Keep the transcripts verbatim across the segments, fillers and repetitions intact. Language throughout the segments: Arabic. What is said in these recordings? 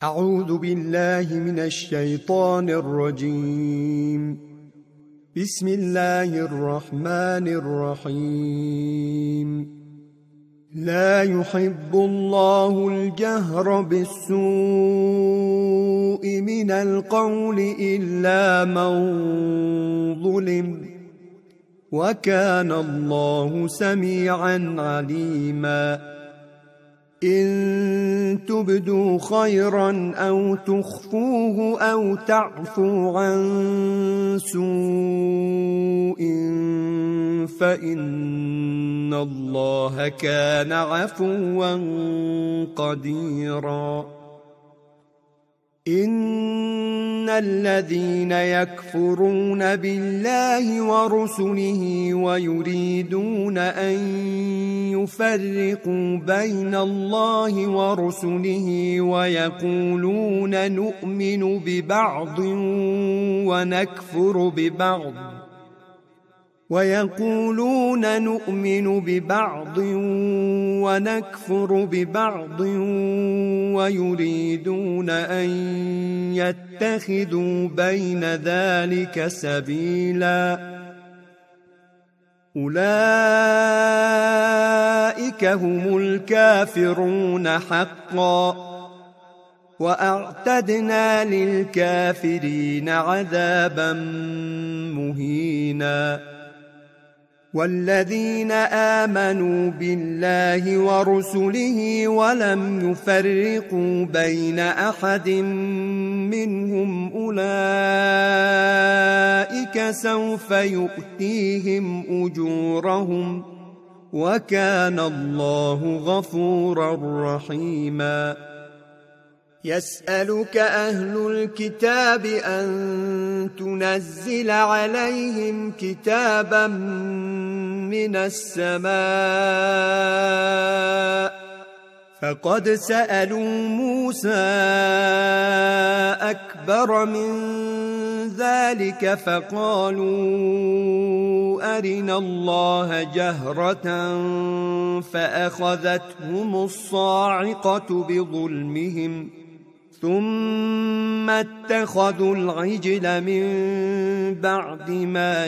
أعوذ بالله من الشيطان الرجيم. بسم الله الرحمن الرحيم. لا يحب الله الجهر بالسوء من القول إلا من ظلم، وكان الله سميعا عليما. إن تبدوا خيرا أو تخفوه أو تعفوا عن سوء فإن الله كان عفوا قديرا. إن الذين يكفرون بالله ورسله ويريدون أن يفرقوا بين الله ورسله ويقولون نؤمن ببعض ونكفر ببعض ويقولون نؤمن ببعض ونكفر ببعض ويريدون أن يتخذوا بين ذلك سبيلا، أولئك هم الكافرون حقا، وأعتدنا للكافرين عذابا مهينا. والذين آمنوا بالله ورسله ولم يفرقوا بين أحد منهم أولئك سوف يؤتيهم أجورهم، وكان الله غفورا رحيما. يسألك أهل الكتاب أن تنزل عليهم كتابا من السماء، فقد سألوا موسى أكبر من ذلك فقالوا أرنا الله جهرة فأخذتهم الصاعقة بظلمهم، ثم اتخذوا العجل من بعد ما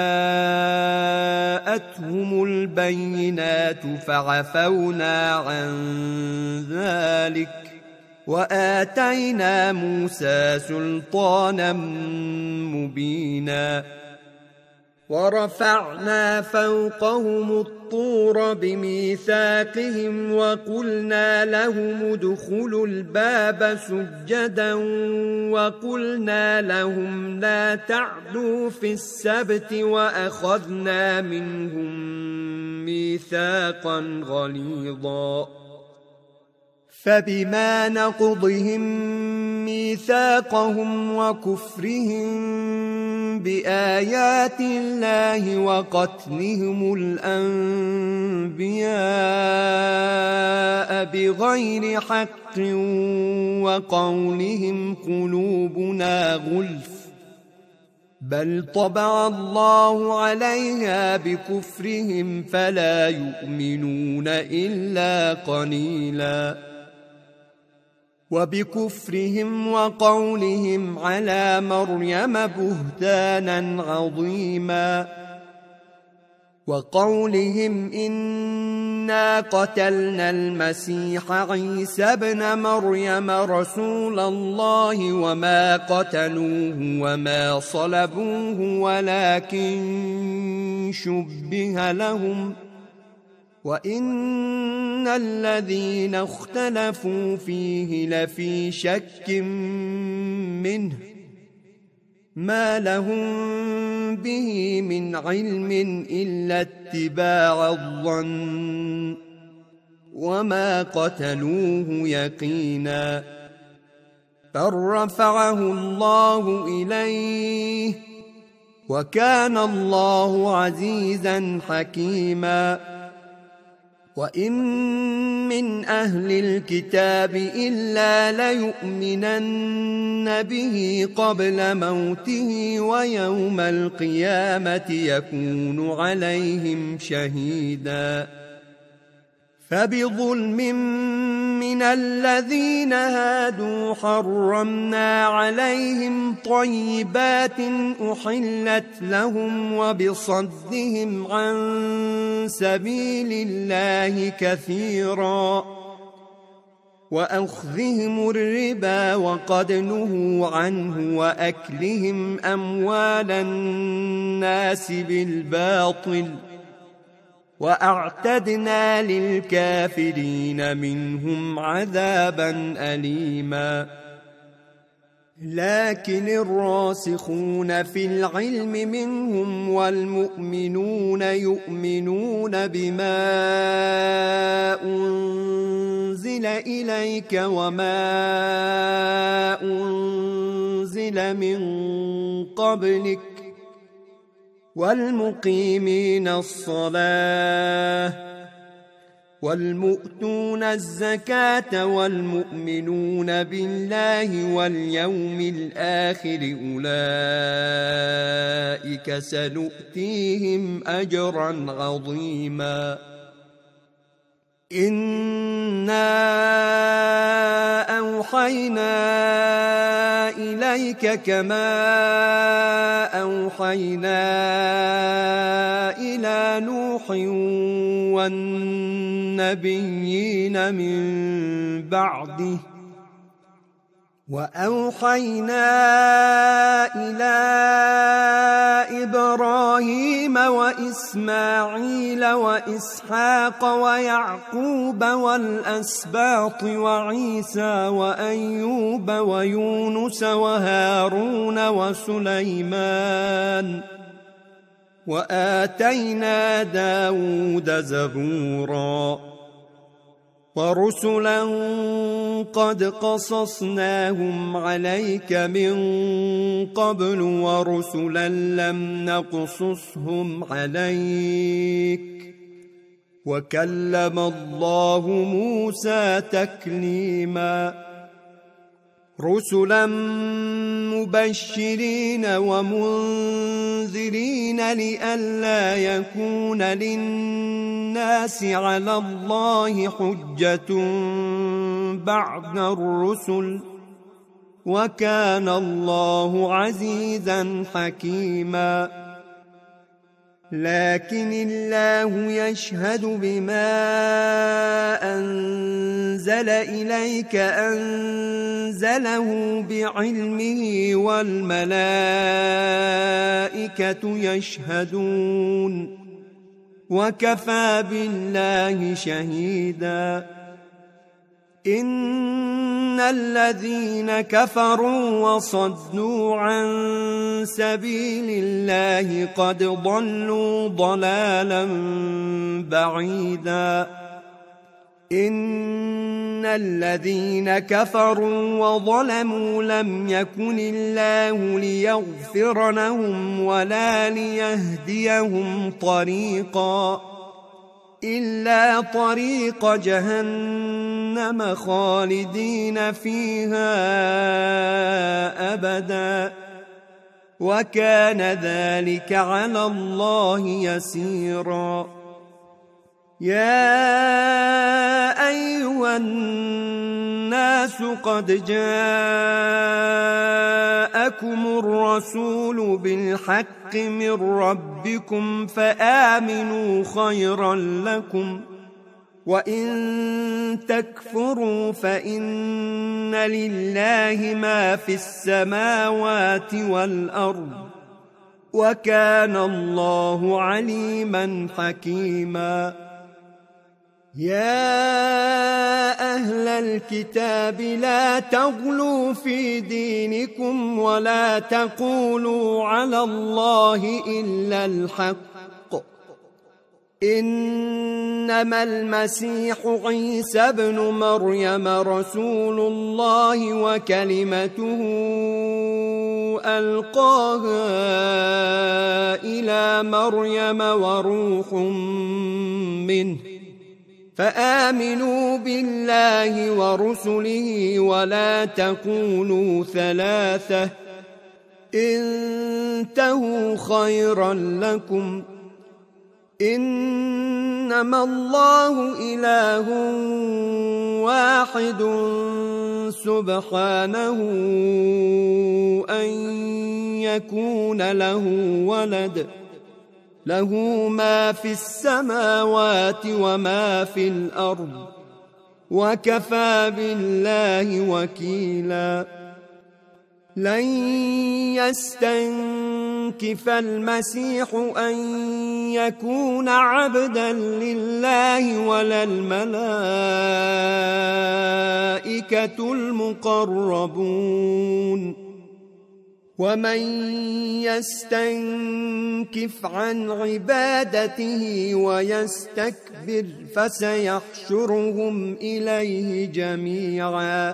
جاءتهم البينات فعفونا عن ذلك، وآتينا موسى سلطانا مبينا. ورفعنا فوقهم الطور بميثاقهم وقلنا لهم ادخلوا الباب سجدا وقلنا لهم لا تعدوا في السبت وأخذنا منهم ميثاقا غليظا. فبما نقضهم ميثاقهم وكفرهم بآيات الله وقتلهم الأنبياء بغير حق وقولهم قلوبنا غلف، بل طبع الله عليها بكفرهم فلا يؤمنون إلا قليلا. وبكفرهم وقولهم على مريم بهتانا عظيما، وقولهم إنا قتلنا المسيح عيسى ابن مريم رسول الله وما قتلوه وما صلبوه ولكن شبه لهم، وإن الذين اختلفوا فيه لفي شك منه، ما لهم به من علم إلا اتباع الظن، وما قتلوه يقينا، بل رفعه الله إليه، وكان الله عزيزا حكيما. وإن من أهل الكتاب إلا ليؤمنن به قبل موته ويوم القيامة يكون عليهم شهيدا. فبظلم من الذين هادوا حرمنا عليهم طيبات أحلت لهم وبصدهم عن سبيل الله كثيرا وأخذهم الربا وقد نهوا عنه وأكلهم أموال الناس بالباطل وأعتدنا للكافرين منهم عذابا أليما لكن الراسخون في العلم منهم والمؤمنون يؤمنون بما أنزل إليك وما أنزل من قبلك والمقيمين الصلاة والمؤتون الزكاة والمؤمنون بالله واليوم الآخر أولئك سنؤتيهم أجرا عظيما إنا أوحينا إليك كما أوحينا إلى نوح والنبيين من بعده وأوحينا إلى إبراهيم وإسماعيل وإسحاق ويعقوب والأسباط وعيسى وأيوب ويونس وهارون وسليمان وآتينا داود زبورا ورسلا قد قصصناهم عليك من قبل ورسلا لم نقصصهم عليك وكلم الله موسى تكليما رسلا مبشرين ومنذرين لئلا يكون للناس على الله حجة بعد الرسل وكان الله عزيزا حكيما لكن الله يشهد بما أنزل إليك أنزله بعلمه والملائكة يشهدون وكفى بالله شهيدا إن الذين كفروا وصدوا عن سبيل الله قد ضلوا ضلالا بعيدا إن الذين كفروا وظلموا لم يكن الله ليغفر لهم ولا ليهديهم طريقا إلا طريق جهنم خالدين فيها أبدا وكان ذلك على الله يسيرا يا أيها الناس قد جاءكم الرسول بالحق من ربكم فآمنوا خيرا لكم وإن تكفروا فإن لله ما في السماوات والأرض وكان الله عليما حكيما يا أهل الكتاب لا تغلوا في دينكم ولا تقولوا على الله إلا الحق إنما المسيح عيسى ابن مريم رسول الله وكلمته ألقاها إلى مريم وروح منه فآمنوا بالله ورسله ولا تكونوا ثلاثة انتهوا خيرا لكم إنما الله إله واحد سبحانه أن يكون له ولد له ما في السماوات وما في الأرض وكفى بالله وكيلا لن يستنكف المسيح أن يكون عبدا لله ولا الملائكة المقربون ومن يستنكف عن عبادته ويستكبر فسيحشرهم إليه جميعا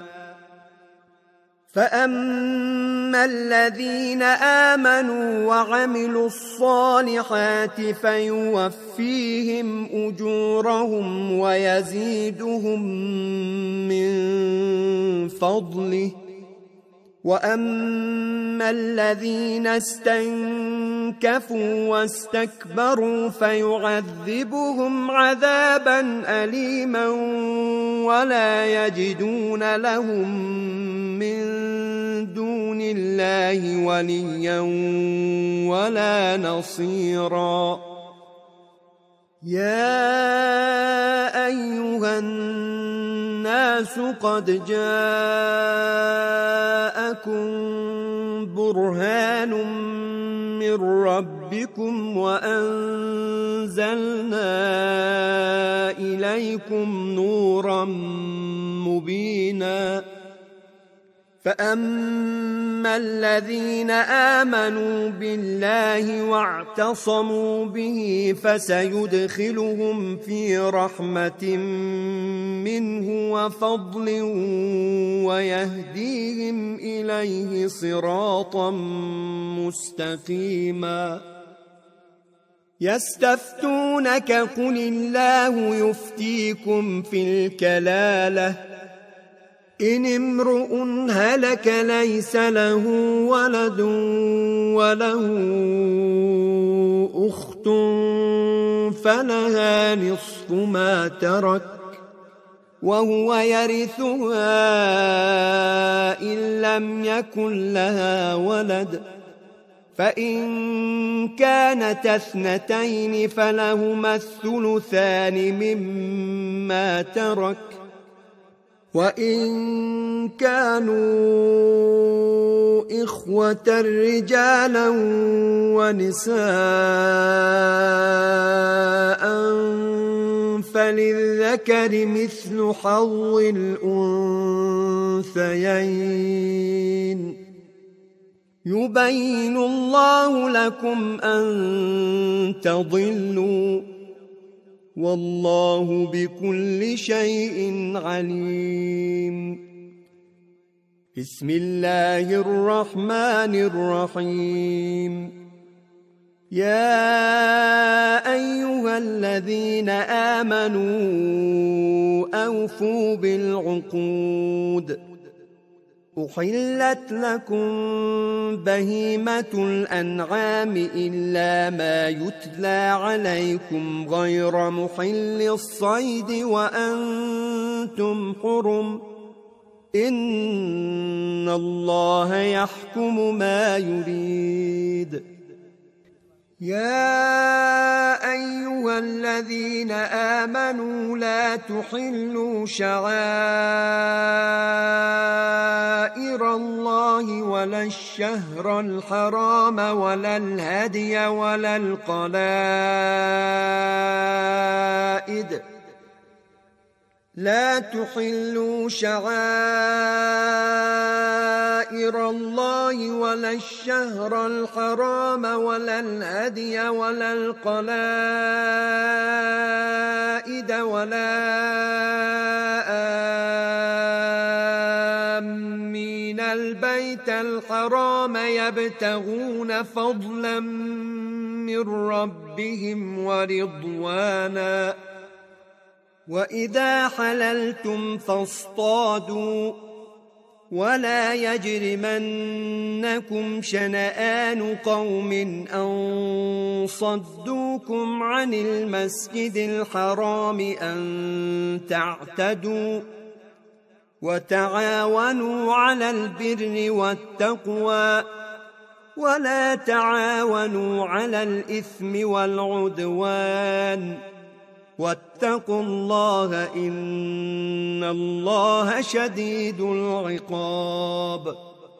فأما الذين آمنوا وعملوا الصالحات فيوفيهم أجورهم ويزيدهم من فضله وأما الذين استنكفوا واستكبروا فيعذبهم عذابا أليما ولا يجدون لهم من دون الله وليا ولا نصيرا يا أيها الناس قد جاءكم برهان من ربكم وأنزلنا إليكم نورا مبينا فأما الذين آمنوا بالله واعتصموا به فسيدخلهم في رحمة منه وفضل ويهديهم إليه صراطا مستقيما يستفتونك قل الله يفتيكم في الكلالة إن امرؤ هلك ليس له ولد وله أخت فلها نصف ما ترك وهو يرثها إن لم يكن لها ولد فإن كانت اثنتين فلهما الثلثان مما ترك وإن كانوا إخوة رجالا ونساء فللذكر مثل حظ الأنثيين يبين الله لكم أن تضلوا والله بكل شيء عليم بسم الله الرحمن الرحيم يا أيها الذين آمنوا أوفوا بالعقود أحلت لكم بهيمة الأنعام إلا ما يتلى عليكم غير محل الصيد وأنتم حرم إن الله يحكم ما يريد يا أيها الذين آمنوا لا تحلوا شعائر الله ولا الشهر الحرام ولا الهدي ولا القلائد لا تحلوا شعائر الله ولا الشهر الحرام ولا الهدي ولا القلائد ولا آمين البيت الحرام يبتغون فضلا من ربهم ورضوانا وإذا حللتم فاصطادوا ولا يجرمنكم شنآن قوم أن صدوكم عن المسجد الحرام أن تعتدوا وتعاونوا على البر والتقوى ولا تعاونوا على الإثم والعدوان واتقوا الله إن الله شديد العقاب.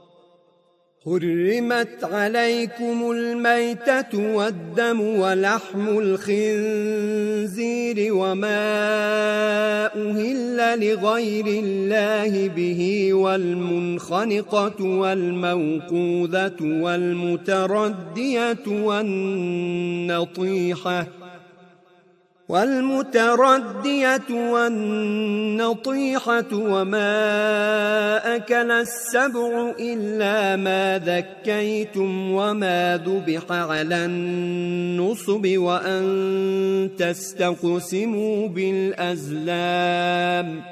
حرمت عليكم الميتة والدم ولحم الخنزير وما أهل لغير الله به والمنخنقة والموقوذة والمتردية والنطيحة والمتردية والنطيحة وما أكل السبع إلا ما ذكيتم وما ذبح على النصب وأن تستقسموا بالأزلام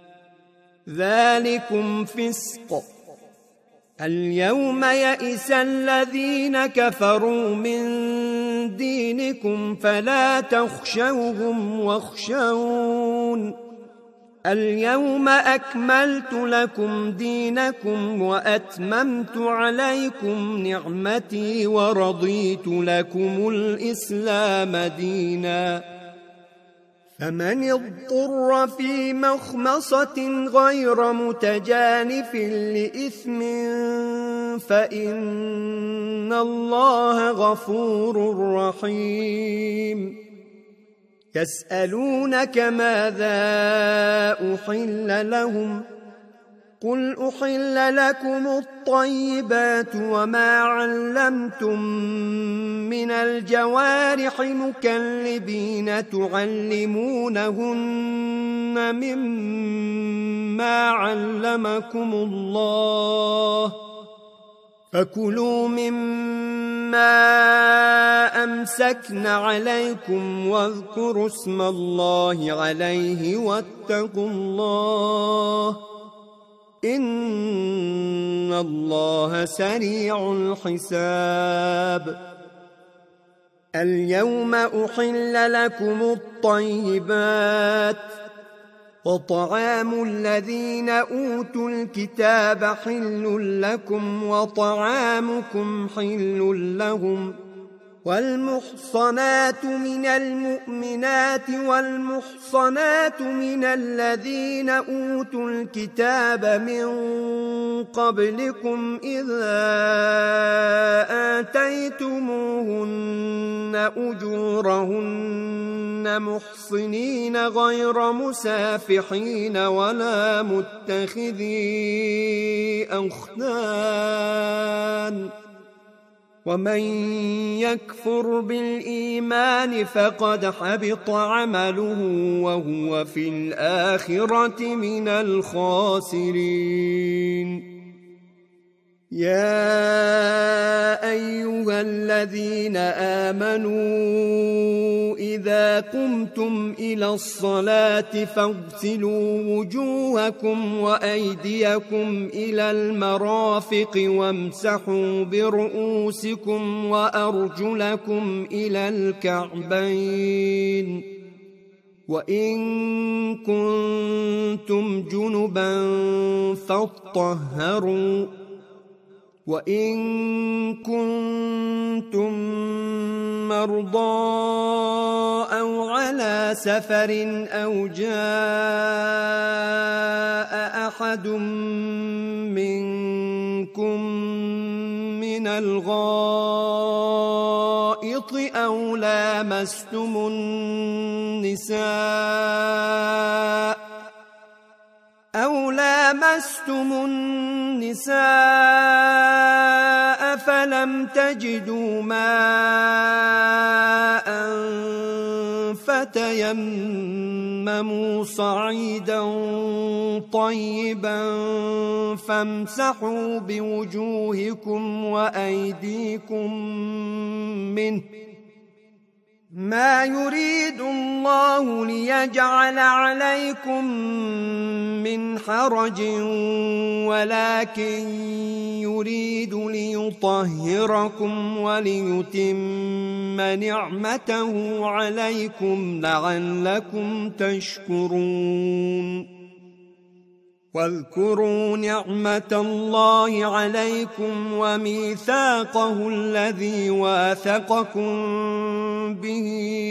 ذلكم فسق. اليوم يئس الذين كفروا من دينكم فلا تخشوهم واخشون اليوم أكملت لكم دينكم وأتممت عليكم نعمتي ورضيت لكم الإسلام دينا. فمن اضطر في مخمصة غير متجانف لإثم فإن الله غفور رحيم. يسألونك ماذا أحل لهم قل أحل لكم الطيبات وما علمتم من الجوارح مكلبين تعلمونهن مما علمكم الله فكلوا مما أمسكن عليكم واذكروا اسم الله عليه واتقوا الله إن الله سريع الحساب. اليوم أحل لكم الطيبات وطعام الذين أوتوا الكتاب حل لكم وطعامكم حل لهم والمحصنات من المؤمنات والمحصنات من الذين أوتوا الكتاب من قبلكم إذا آتيتموهن أجورهن محصنين غير مسافحين ولا متخذي أخدان ومن يكفر بالإيمان فقد حبط عمله وهو في الآخرة من الخاسرين. يا أيها الذين آمنوا إذا قمتم إلى الصلاة فاغسلوا وجوهكم وأيديكم إلى المرافق وامسحوا برؤوسكم وأرجلكم إلى الكعبين وإن كنتم جنبا فاطهروا وإن كنتم مرضى أو على سفر أو جاء أحد منكم من الغائط أو لامستم النساء أو لامستم النساء فلم تجدوا ماء فتيمموا صعيدا طيبا فامسحوا بوجوهكم وأيديكم منه ما يريد الله ليجعل عليكم من حرج ولكن يريد ليطهركم وليتم نعمته عليكم لعلكم تشكرون واذكروا نعمة الله عليكم وميثاقه الذي واثقكم به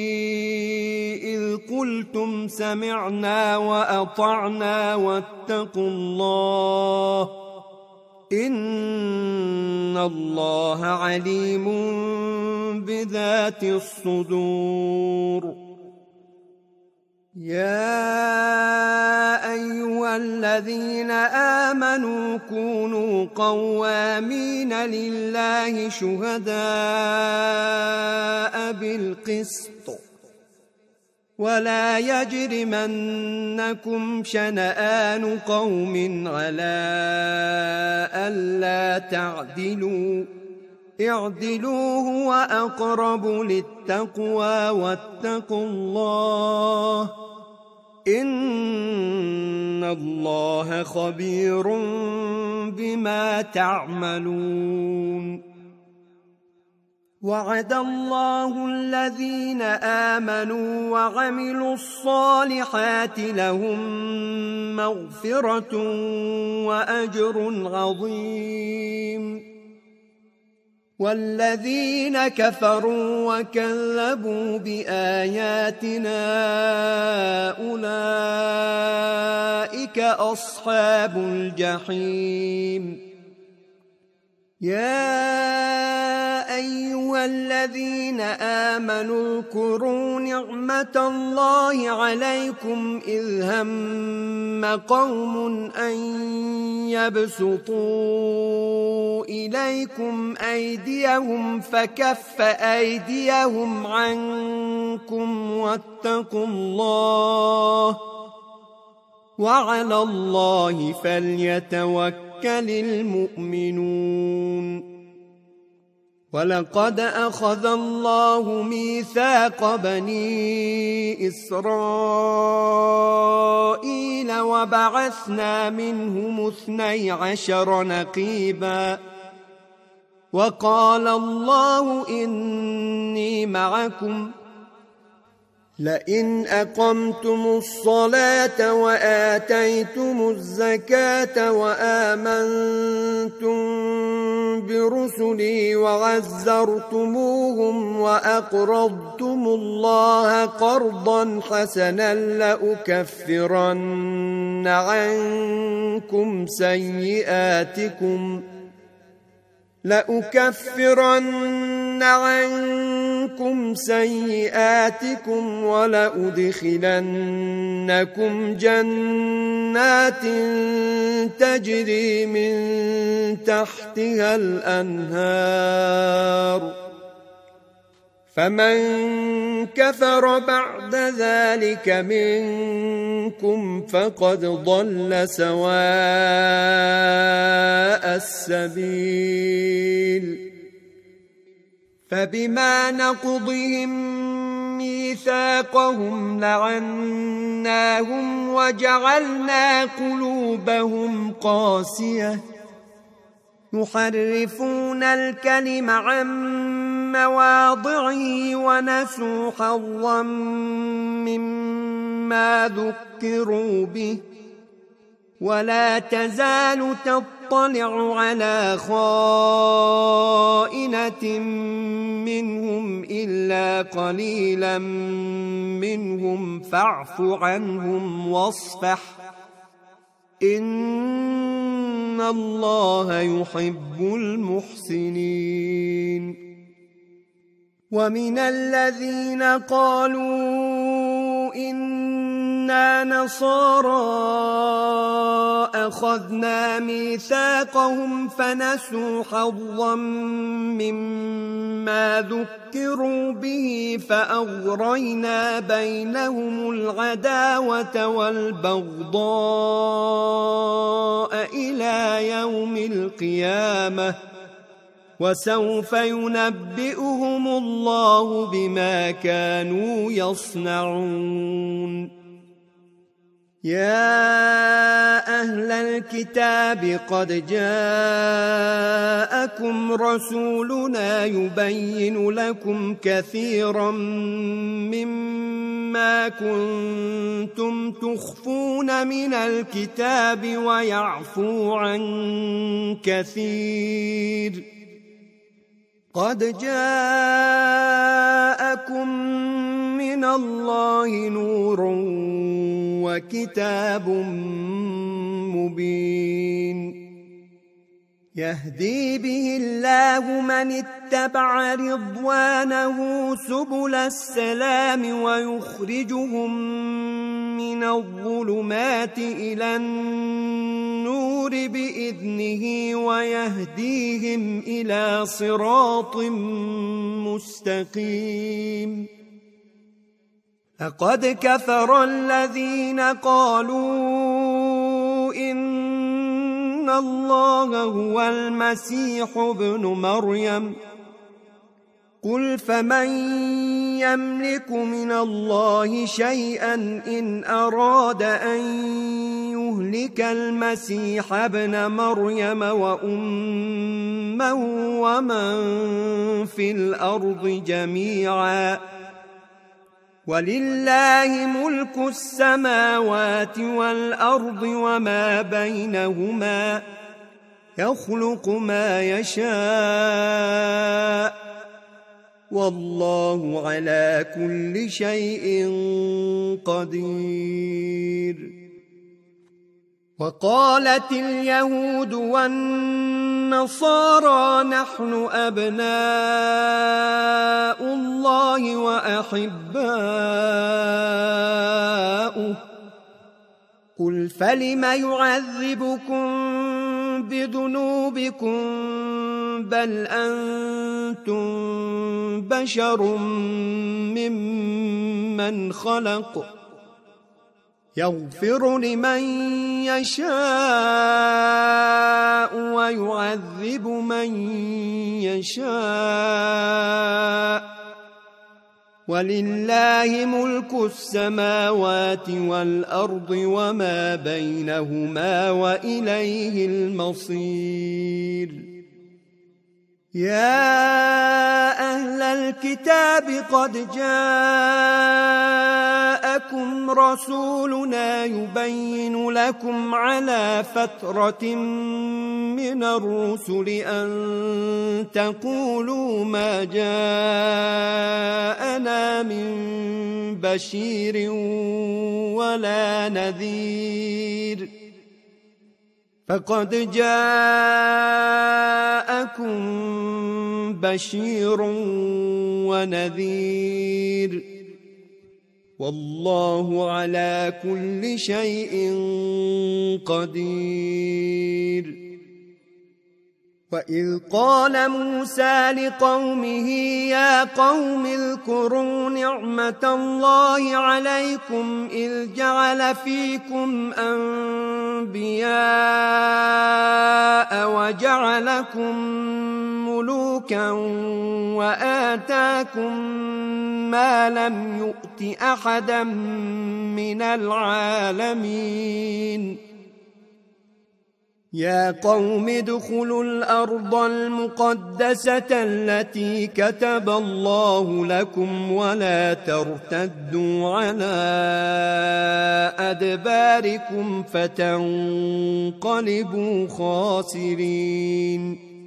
إذ قلتم سمعنا وأطعنا واتقوا الله إن الله عليم بذات الصدور يا أيها الذين آمنوا كونوا قوامين لله شهداء بالقسط ولا يجرمنكم شنآن قوم على ألا تعدلوا اعدلوا هو أقرب للتقوى واتقوا الله إن الله خبير بما تعملون وعد الله الذين آمنوا وعملوا الصالحات لهم مغفرة وأجر عظيم والذين كفروا وكذبوا بآياتنا أولئك أصحاب الجحيم يا أيها الذين آمنوا اذكروا نعمة الله عليكم إذ هم قوم أن يبسطوا إليكم أيديهم فكف أيديهم عنكم واتقوا الله وعلى الله فليتوكل المؤمنون ولقد أخذ الله ميثاق بني إسرائيل وبعثنا منهم اثني عشر نقيبا وقال الله إني معكم لئن أقمتم الصلاة وآتيتم الزكاة وآمنتم برسلي وعزرتموهم وأقرضتم الله قرضا حسنا لأكفرن عنكم سيئاتكم لأكفرن عنكم سيئاتكم ولأدخلنكم جنات تجري من تحتها الأنهار فمن كفر بعد ذلك منكم فقد ضل سواء السبيل فبما نقضهم ميثاقهم لعناهم وجعلنا قلوبهم قاسية يحرفون الكلم عن مواضعه ونسوا حظا مما ذكروا به ولا تزال تطلع على خائنة منهم إلا قليلا منهم فاعف عنهم واصفح إن الله يحب المحسنين ومن الذين قالوا إنا نصارى أخذنا ميثاقهم فنسوا حظا مما ذكروا به فأغرينا بينهم العداوة والبغضاء إلى يوم القيامة وسوف ينبئهم الله بما كانوا يصنعون. يا أهل الكتاب قد جاءكم رسولنا يبين لكم كثيرا مما كنتم تخفون من الكتاب ويعفو عن كثير. قد جاءكم من الله نور وكتاب مبين يهدي به الله من اتبع رضوانه سبل السلام ويخرجهم من الظلمات إلى النور بإذنه ويهديهم إلى صراط مستقيم. لقد كفر الذين قالوا إن الله هو المسيح ابن مريم. قل فمن يملك من الله شيئا إن أراد أن يهلك المسيح ابن مريم وأمه ومن في الأرض جميعا ولله ملك السماوات والأرض وما بينهما يخلق ما يشاء والله على كل شيء قدير. وقالت اليهود والنصارى نحن أبناء الله وأحباؤه. قل فلم يعذبكم بذنوبكم بل أنتم بشر ممن خلق يغفر لمن يشاء ويعذب من يشاء ولله ملك السماوات والأرض وما بينهما وإليه المصير. يا أهل الكتاب قد جاءكم رسولنا يبين لكم على فترة من الرسل أن تقولوا ما جاءنا من بشير ولا نذير فقد جاءكم بشير ونذير والله على كل شيء قدير. وإذ قال موسى لقومه يا قوم اذكروا نعمة الله عليكم إذ جعل فيكم أنبياء وجعلكم ملوكا وآتاكم ما لم يؤت أحدا من العالمين. يا قوم ادخلوا الأرض المقدسة التي كتب الله لكم ولا ترتدوا على أدباركم فتنقلبوا خاسرين.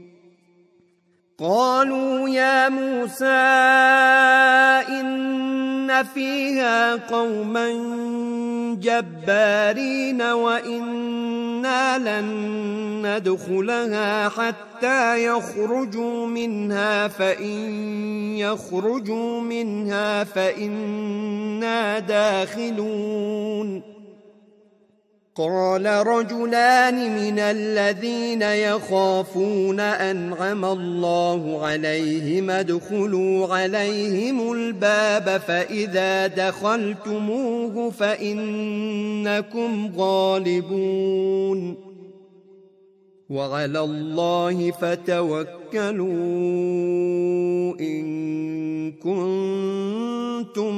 قالوا يا موسى إن فيها قوما جبارين وإنا لن ندخلها حتى يخرجوا منها فإن يخرجوا منها فإنا داخلون. قال رجلان من الذين يخافون أنعم الله عليهم ادخلوا عليهم الباب فإذا دخلتموه فإنكم غالبون. وعلى الله فتوكلوا إن كنتم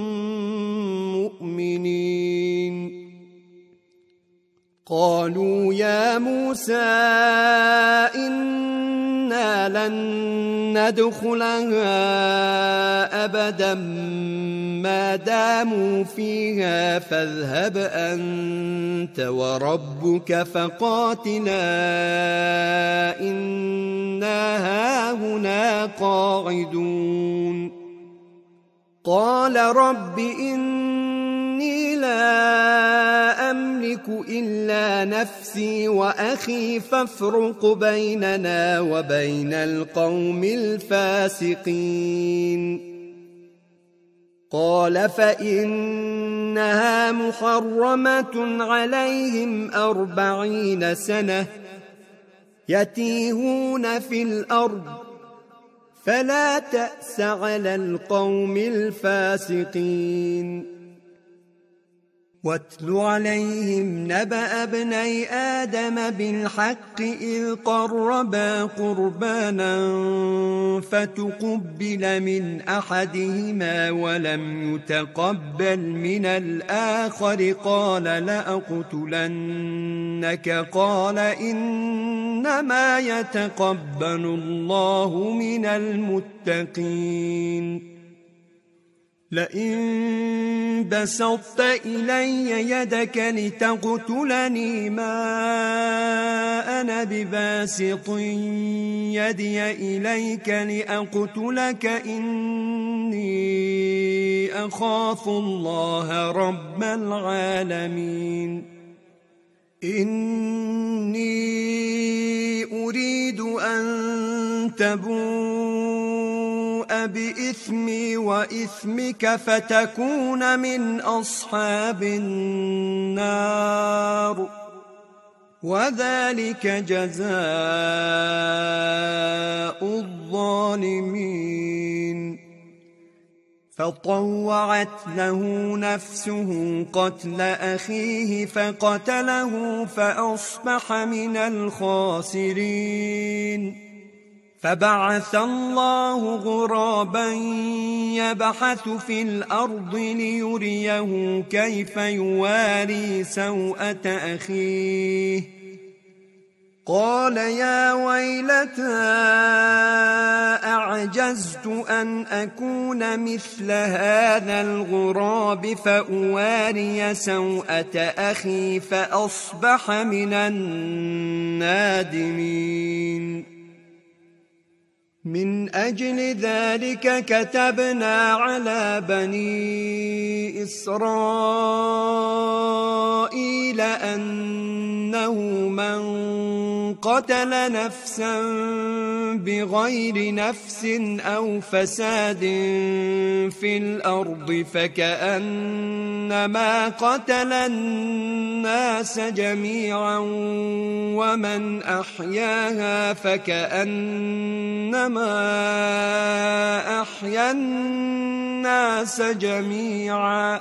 مؤمنين قالوا يا موسى إنا لن ندخلها أبدا ما داموا فيها فاذهب أنت وربك فقاتلا إنا هاهنا قاعدون قال رب إني لا أملك إلا نفسي وأخي فافرق بيننا وبين القوم الفاسقين قال فإنها محرمة عليهم أربعين سنة يتيهون في الأرض فلا تأس على القوم الفاسقين واتل عليهم نبأ ابني آدم بالحق إذ قربا قربانا فتقبل من أحدهما ولم يتقبل من الآخر قال لأقتلنك قال إنما يتقبل الله من المتقين لئن بسطت إلي يدك لتقتلني ما أنا بباسط يدي إليك لأقتلك إني أخاف الله رب العالمين إني أريد أن تبوء بإثمي وإثمك فتكون من أصحاب النار وذلك جزاء الظالمين فطوعت له نفسه قتل أخيه فقتله فأصبح من الخاسرين فبعث الله غرابا يبحث في الأرض ليريه كيف يواري سوءة أخيه قال يا ويلتى أعجزت أن أكون مثل هذا الغراب فأواري سوءة أخي فأصبح من النادمين من أجل ذلك كتبنا على بني إسرائيل أنه من قتل نفسا بغير نفس أو فساد في الأرض فكأنما قتل الناس جميعا ومن أحياها فكأنما أحيا الناس جميعا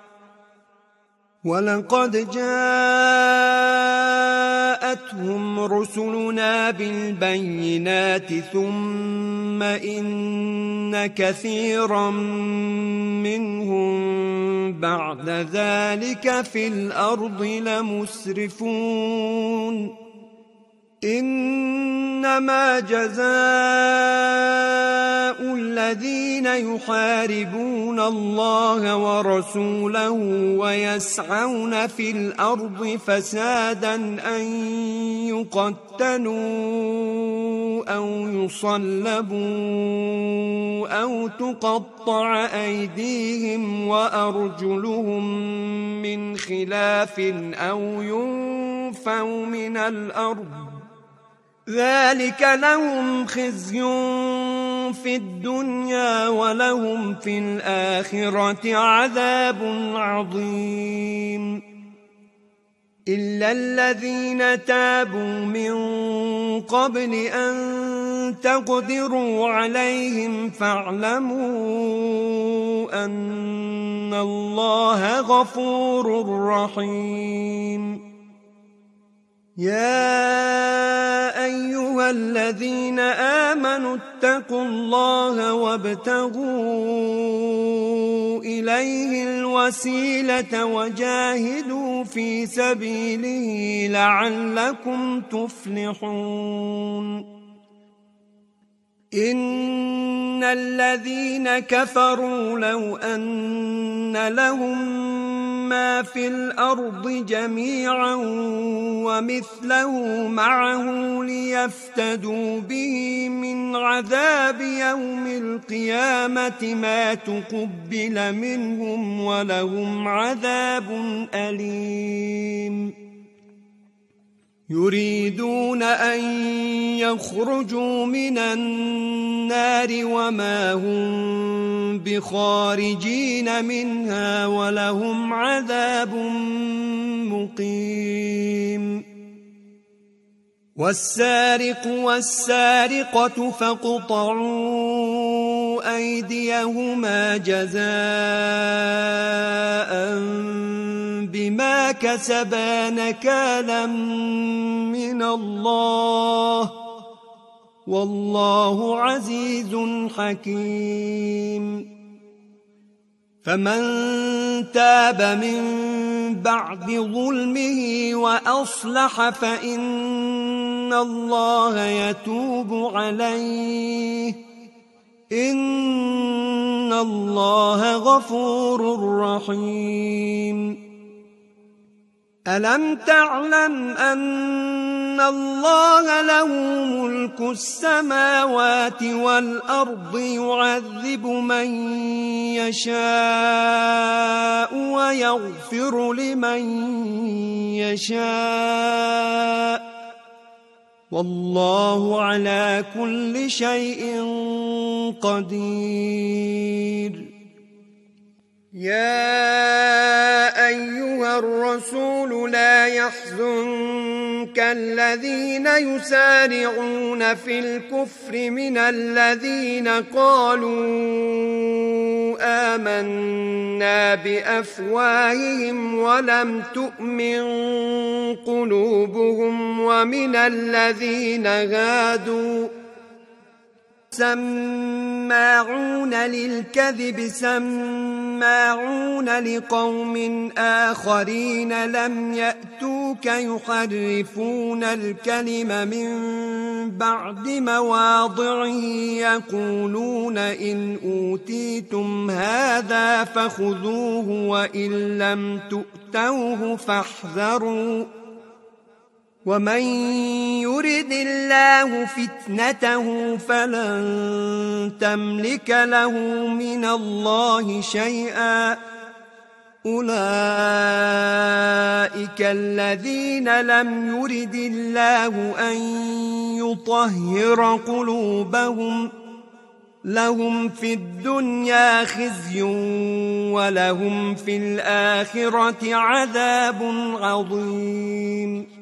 ولقد جاءتهم رسلنا بالبينات ثم إن كثيرا منهم بعد ذلك في الأرض لمسرفون إنما جزاء الذين يحاربون الله ورسوله ويسعون في الأرض فسادا أن يقتلوا أو يصلبوا أو تقطع أيديهم وأرجلهم من خلاف أو ينفوا من الأرض ذلك لهم خزي في الدنيا ولهم في الآخرة عذاب عظيم إلا الذين تابوا من قبل أن تقدروا عليهم فاعلموا أن الله غفور رحيم يا أيها الذين آمنوا اتقوا الله وابتغوا إليه الوسيلة وجاهدوا في سبيله لعلكم تفلحون إن الذين كفروا لو أن لهم ما في الأرض جميعا ومثله معه ليفتدوا به من عذاب يوم القيامة ما تقبل منهم ولهم عذاب أليم يريدون أن يخرجوا من النار وما هم بخارجين منها ولهم عذاب مقيم والسارق والسارقة فاقطعوا أيديهما جزاء بما كسبا نكالا من الله والله عزيز حكيم فمن تاب من بعد ظلمه وأصلح فإن الله يتوب عليه إن الله غفور رحيم ألم تعلم أن الله له ملك السماوات والأرض يعذب من يشاء ويغفر لمن يشاء والله على كل شيء قدير يا أيها الرسول لا يحزنك الذين يسارعون في الكفر من الذين قالوا آمنا بأفواههم ولم تؤمن قلوبهم ومن الذين هادوا سماعون للكذب سماعون لقوم آخرين لم يأتوك يحرفون الكلم من بعد مواضعه يقولون إن أوتيتم هذا فخذوه وإن لم تؤتوه فاحذروا ومن يرد الله فتنته فلن تملك له من الله شيئا أولئك الذين لم يرد الله أن يطهر قلوبهم لهم في الدنيا خزي ولهم في الآخرة عذاب عظيم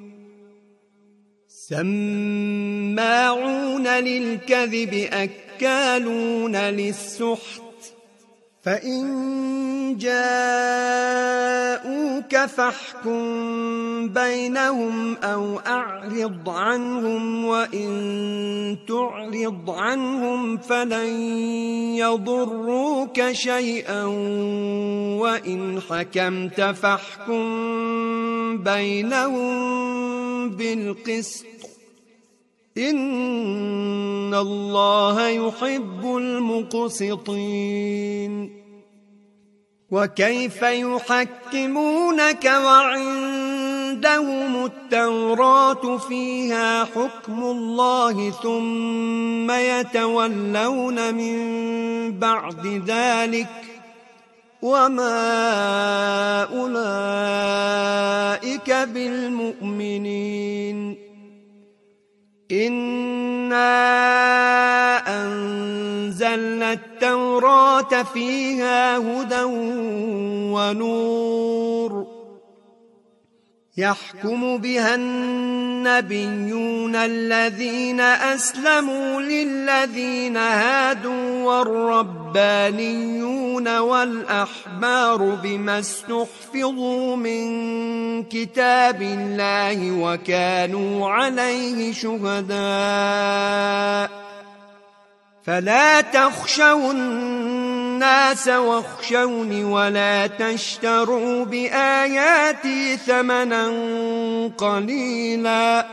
سماعون للكذب أكالون للسحت فإن جاءوك فاحكم بينهم أو أعرض عنهم وإن تعرض عنهم فلن يضروك شيئا وإن حكمت فاحكم بينهم بالقسط إن الله يحب المقسطين وكيف يحكمونك وعندهم التوراة فيها حكم الله ثم يتولون من بعد ذلك وما أولئك بالمؤمنين إنا أنزلنا التوراة فيها هدى ونور يحكم بها الناس النبيون الذين أسلموا للذين هادوا والربانيون والأحبار بما استحفظوا من كتاب الله وكانوا عليه شهداء فلا تخشوا الناس واخشوني ولا تشتروا بآياتي ثمنا قليلا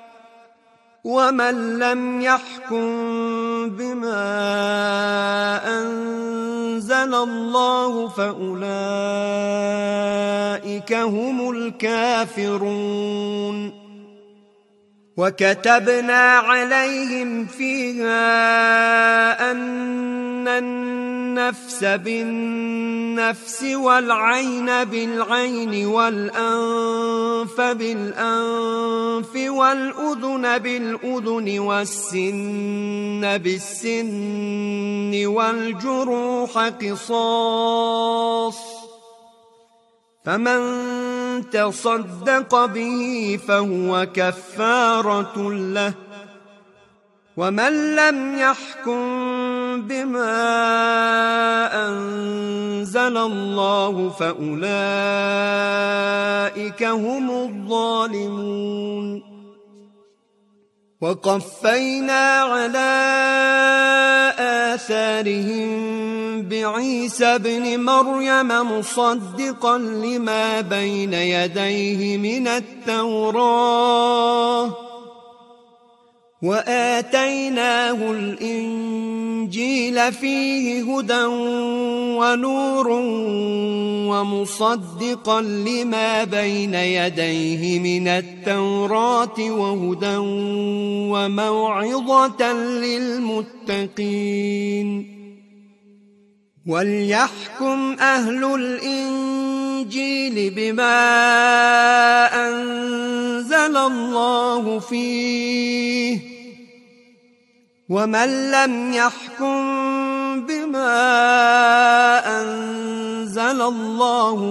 ومن لم يحكم بما أنزل الله فأولئك هم الكافرون وكتبنا عليهم فيها أن النفس بالنفس والعين بالعين والأنف بالأنف والأذن بالأذن والسن بالسن والجروح قصاص فمن تصدق به فهو كفارة له ومن لم يحكم بما أنزل الله فأولئك هم الظالمون وقفينا على آثارهم بعيسى ابن مريم مصدقا لما بين يديه من التوراة وآتيناه الإنجيل فيه هدى ونور ومصدقا لما بين يديه من التوراة وهدى وموعظة للمتقين وليحكم أهل الإنجيل بما أنزل الله فيه ومن لم يحكم بما أنزل الله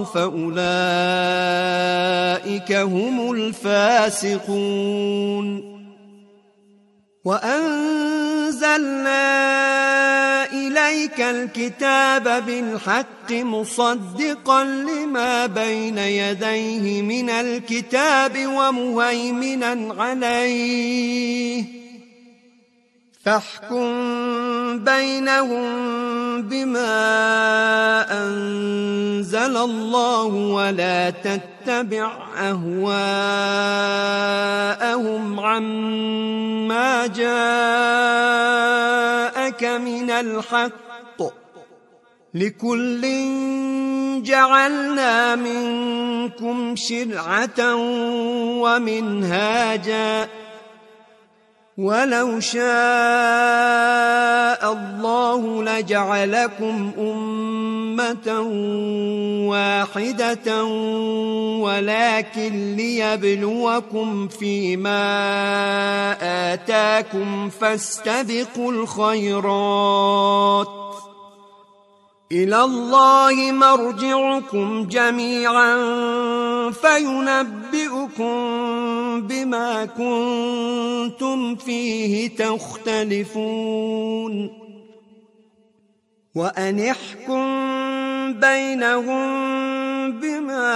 فأولئك هم الفاسقون وأنزلنا إليك الكتاب بالحق مصدقا لما بين يديه من الكتاب ومهيمنا عليه فاحكم بينهم بما أنزل الله ولا تتبع أهواءهم عما جاءك من الحق لكل جعلنا منكم شرعة ومنهاجا ولو شاء الله لجعلكم أمة واحدة ولكن ليبلوكم فيما آتاكم فاستبقوا الخيرات إلى الله مرجعكم جميعا فينبئكم بما كنتم فيه تختلفون وأن احكم بينهم بما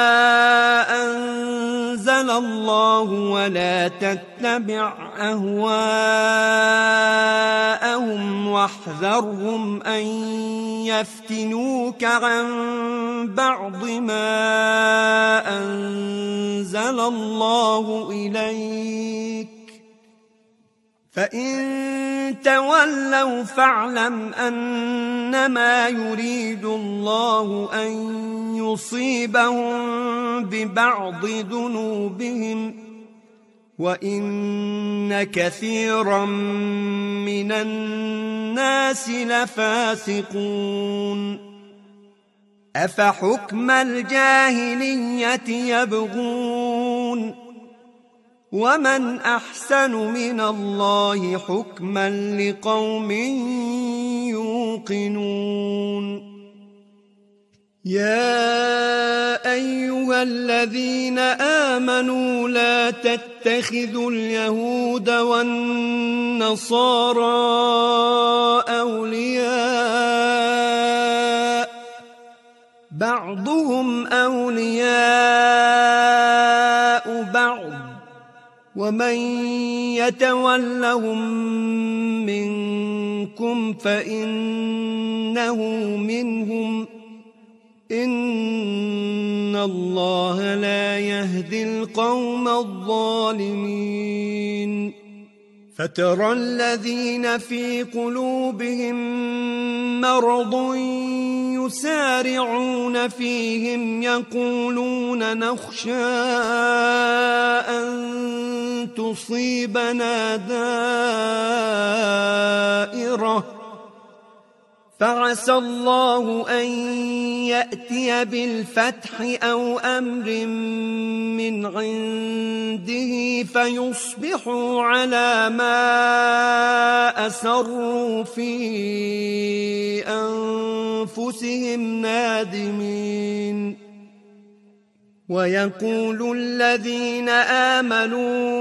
أنزل الله ولا تتبع أهواءهم واحذرهم أن يفتنوك عن بعض ما أنزل الله إليك فإن تولوا فاعلم أنما يريد الله أن يصيبهم ببعض ذنوبهم وإن كثيرا من الناس لفاسقون أفحكم الجاهلية يبغون ومن أحسن من الله حكما لقوم يوقنون يا أيها الذين آمنوا لا تتبعوا تتخذوا اليهود والنصارى أولياء بعضهم أولياء بعض ومن يتولهم منكم فإنه منهم إن الله لا يهدي القوم الظالمين فترى الذين في قلوبهم مرض يسارعون فيهم يقولون نخشى أن تصيبنا دائرة فعسى الله أن يأتي بالفتح أو أمر من عنده فيصبحوا على ما أسروا في أنفسهم نادمين ويقول الذين آمنوا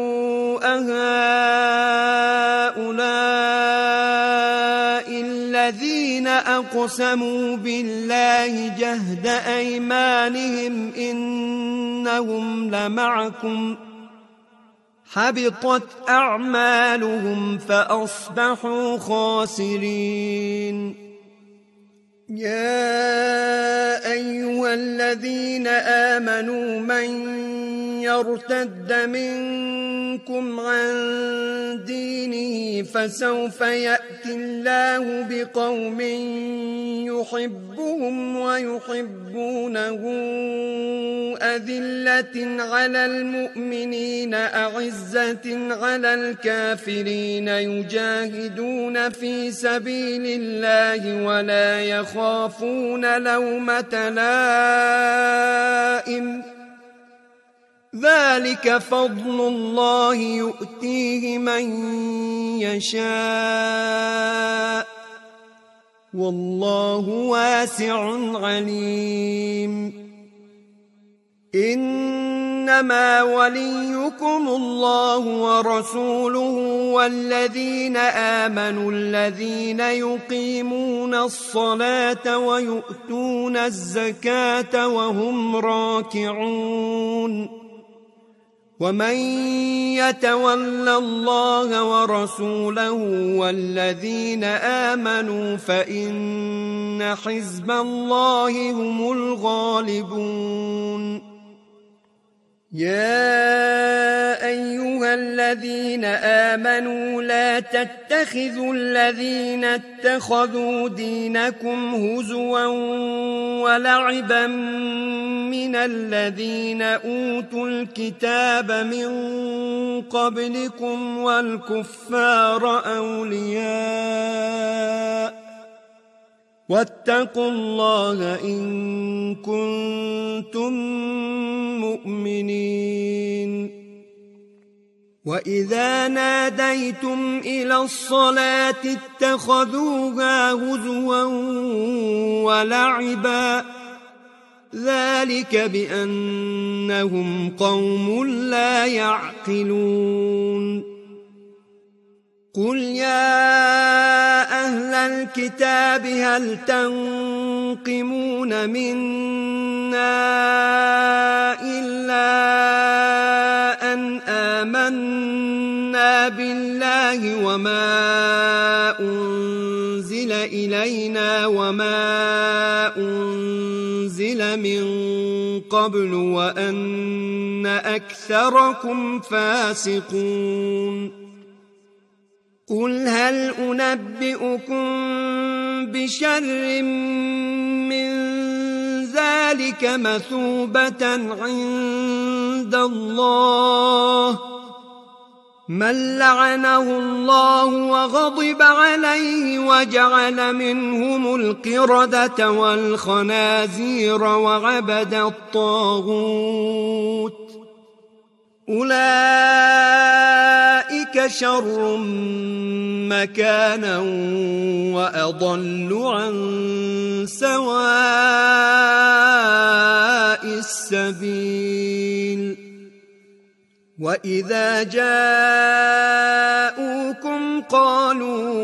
أهؤلاء الذين أقسموا بالله جهد أيمانهم إنهم لمعكم حبطت أعمالهم فأصبحوا خاسرين يا أيها الذين آمنوا من يرتد منكم عن دينه فسوف يأتي الله بقوم يحبهم ويحبونه أذلة على المؤمنين أعزة على الكافرين يجاهدون في سبيل الله ولا يخافون لومة لائم ذلك فضل الله يؤتيه من يشاء والله واسع عليم إنما وليكم الله ورسوله والذين آمنوا الذين يقيمون الصلاة ويؤتون الزكاة وهم راكعون ومن يتول الله ورسوله والذين آمنوا فإن حزب الله هم الغالبون يا أيها الذين آمنوا لا تتخذوا الذين اتخذوا دينكم هزوا ولعبا من الذين أوتوا الكتاب من قبلكم والكفار أولياء واتقوا الله إن كنتم مؤمنين وإذا ناديتم إلى الصلاة اتخذوها هزوا ولعبا ذلك بأنهم قوم لا يعقلون قل يا أهل الكتاب هل تنقمون منا إلا أن آمنا بالله وما أنزل إلينا وما أنزل من قبل وأن أكثركم فاسقون قل هل أنبئكم بشر من ذلك مثوبة عند الله من لعنه الله وغضب عليه وجعل منهم القردة والخنازير وعبد الطاغوت أولئك شر مكانا وأضل عن سواء السبيل وإذا جاءوكم قالوا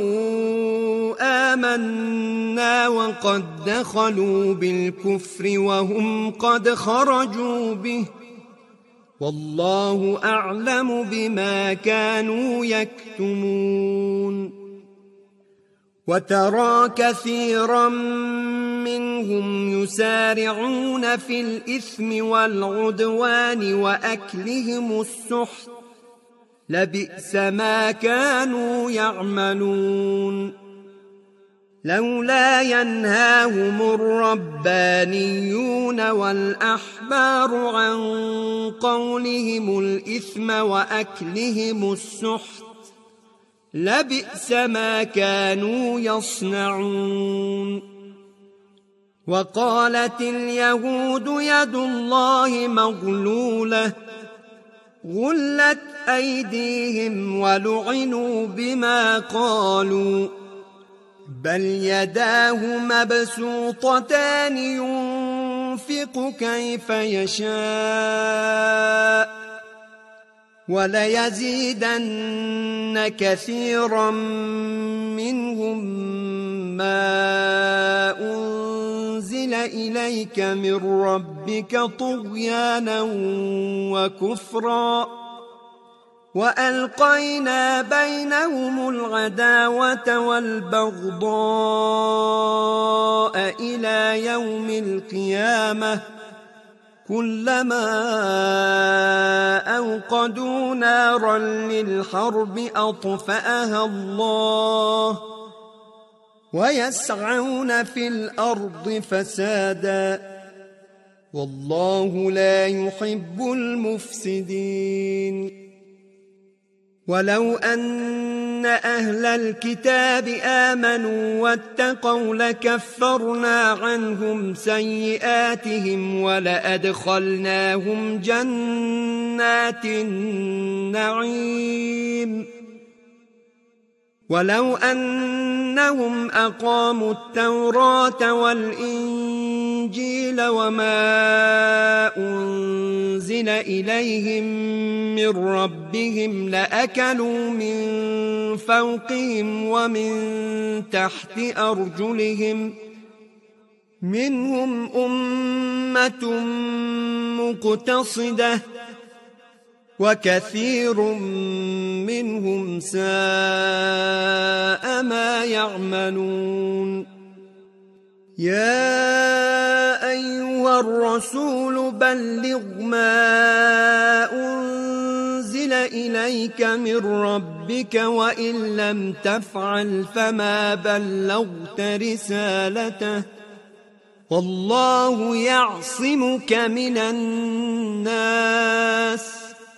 آمنا وقد دخلوا بالكفر وهم قد خرجوا به والله أعلم بما كانوا يكتمون وترى كثيرا منهم يسارعون في الإثم والعدوان وأكلهم السحت لبئس ما كانوا يعملون لولا ينهاهم الربانيون والأحبار عن قولهم الإثم وأكلهم السحت لبئس ما كانوا يصنعون وقالت اليهود يد الله مغلولة غلت أيديهم ولعنوا بما قالوا بل يداه مبسوطتان ينفق كيف يشاء وليزيدن كثيرا منهم ما أنزل إليك من ربك طغيانا وكفرا وألقينا بينهم العداوة والبغضاء إلى يوم القيامة كلما أوقدوا نارا للحرب أطفأها الله ويسعون في الأرض فسادا والله لا يحب المفسدين ولو أن أهل الكتاب آمنوا واتقوا لكفرنا عنهم سيئاتهم ولأدخلناهم جنات النعيم ولو أنهم أقاموا التوراة والإنجيل وما أنزل إليهم من ربهم لأكلوا من فوقهم ومن تحت أرجلهم منهم أمة مقتصدة وكثير منهم ساء ما يعملون يا أيها الرسول بلغ ما أنزل إليك من ربك وإن لم تفعل فما بلغت رسالته والله يعصمك من الناس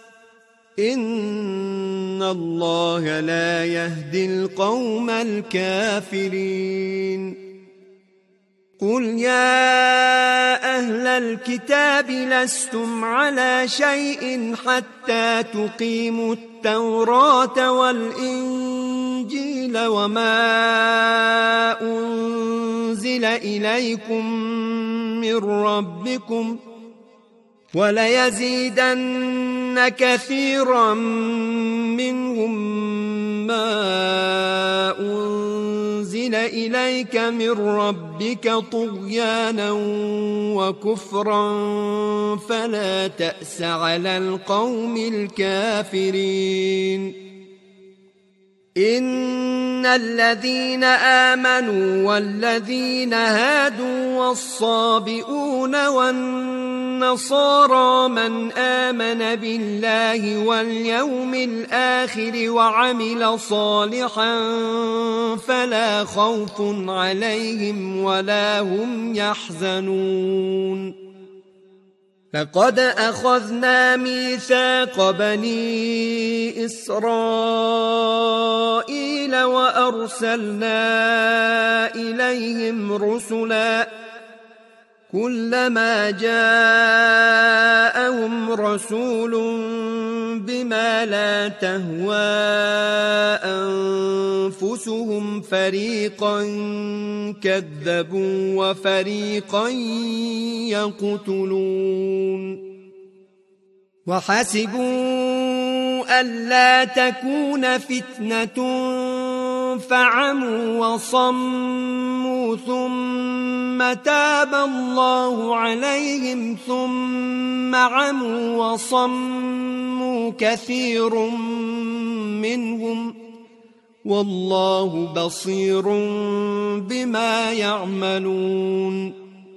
إن الله لا يهدي القوم الكافرين قل يا أهل الكتاب لستم على شيء حتى تقيموا التوراة والإنجيل وما أنزل إليكم من ربكم وليزيدن كثيرا منهم ما أنزل إليك من ربك طغيانا وكفرا فلا تأس على القوم الكافرين إن الذين آمنوا والذين هادوا والصابئون والنصارى من آمن بالله واليوم الآخر وعمل صالحا فلا خوف عليهم ولا هم يحزنون لقد أخذنا ميثاق بني إسرائيل وأرسلنا إليهم رسلا كلما جاءهم رسول بما لا تهوى أنفسهم فريقا كذبوا وفريقا يقتلون وحسبوا ألا تكون فتنة فعموا وصموا ثم تاب الله عليهم ثم عموا وصموا كثير منهم والله بصير بما يعملون.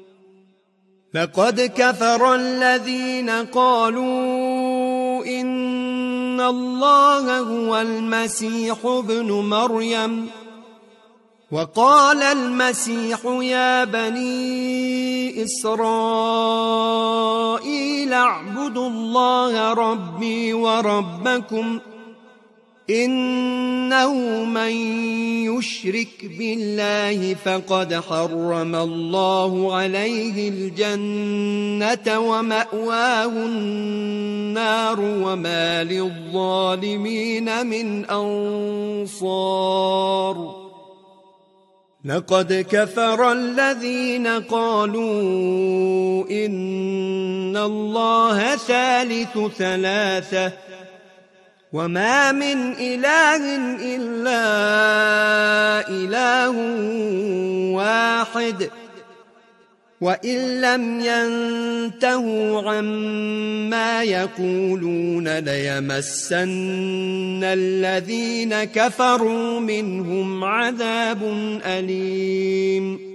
لقد كفر الذين قالوا إن الله هو المسيح ابن مريم وقال المسيح يا بني إسرائيل اعبدوا الله ربي وربكم إنه من يشرك بالله فقد حرم الله عليه الجنة ومأواه النار وما للظالمين من أنصار. لقد كفر الذين قالوا إن الله ثالث ثلاثة وما من إله إلا إله واحد وإن لم ينتهوا عما يقولون ليمسن الذين كفروا منهم عذاب أليم.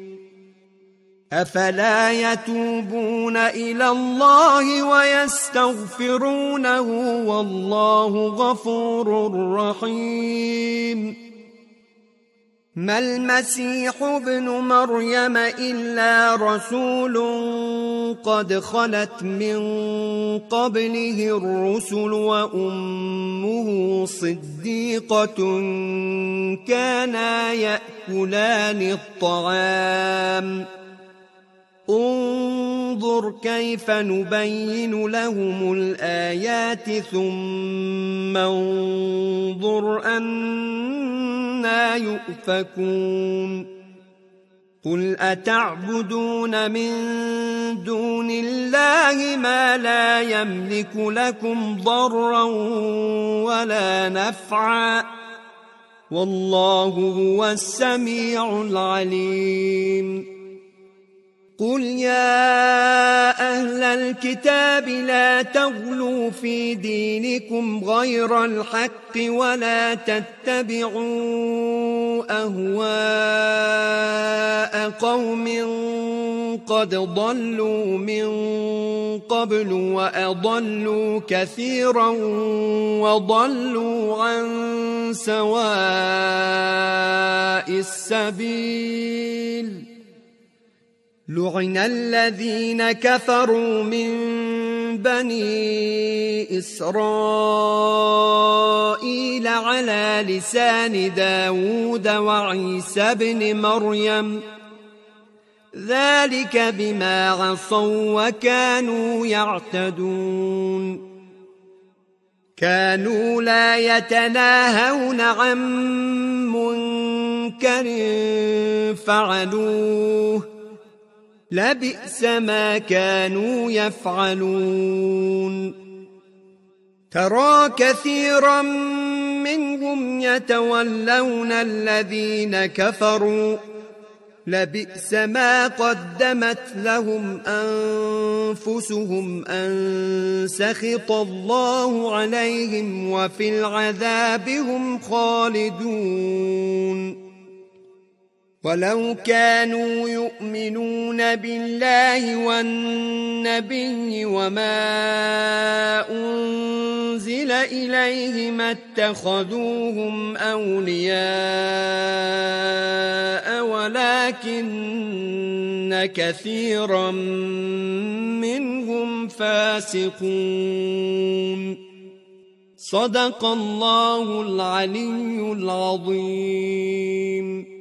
أفلا يتوبون إلى الله ويستغفرونه والله غفور رحيم. ما المسيح ابن مريم إلا رسول قد خلت من قبله الرسل وأمه صديقة كانا يأكلان الطعام انظر كيف نبين لهم الآيات ثم انظر أنى يؤفكون. قل أتعبدون من دون الله ما لا يملك لكم ضرا ولا نفعا والله هو السميع العليم. قل يا أهل الكتاب لا تغلوا في دينكم غير الحق ولا تتبعوا أهواء قوم قد ضلوا من قبل وأضلوا كثيرا وضلوا عن سواء السبيل. لعن الذين كفروا من بني إسرائيل على لسان داود وعيسى بن مريم ذلك بما عصوا وكانوا يعتدون. كانوا لا يتناهون عن منكر فعلوه لبئس ما كانوا يفعلون. ترى كثيرا منهم يتولون الذين كفروا لبئس ما قدمت لهم أنفسهم أن سخط الله عليهم وفي العذاب هم خالدون. ولو كانوا يؤمنون بالله والنبي وما أنزل إليه ما اتخذوهم أولياء ولكن كثيرا منهم فاسقون. صدق الله العلي العظيم.